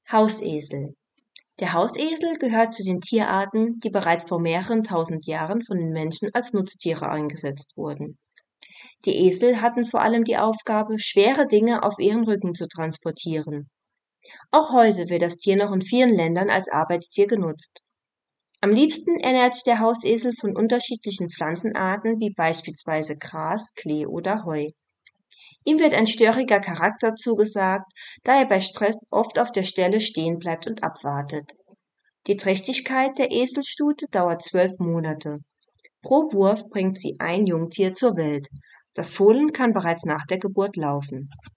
Hausesel. Der Hausesel gehört zu den Tierarten, die bereits vor mehreren tausend Jahren von den Menschen als Nutztiere eingesetzt wurden. Die Esel hatten vor allem die Aufgabe, schwere Dinge auf ihren Rücken zu transportieren. Auch heute wird das Tier noch in vielen Ländern als Arbeitstier genutzt. Am liebsten ernährt sich der Hausesel von unterschiedlichen Pflanzenarten wie beispielsweise Gras, Klee oder Heu. Ihm wird ein störriger Charakter zugesagt, da er bei Stress oft auf der Stelle stehen bleibt und abwartet. Die Trächtigkeit der Eselstute dauert 12 Monate. Pro Wurf bringt sie ein Jungtier zur Welt. Das Fohlen kann bereits nach der Geburt laufen.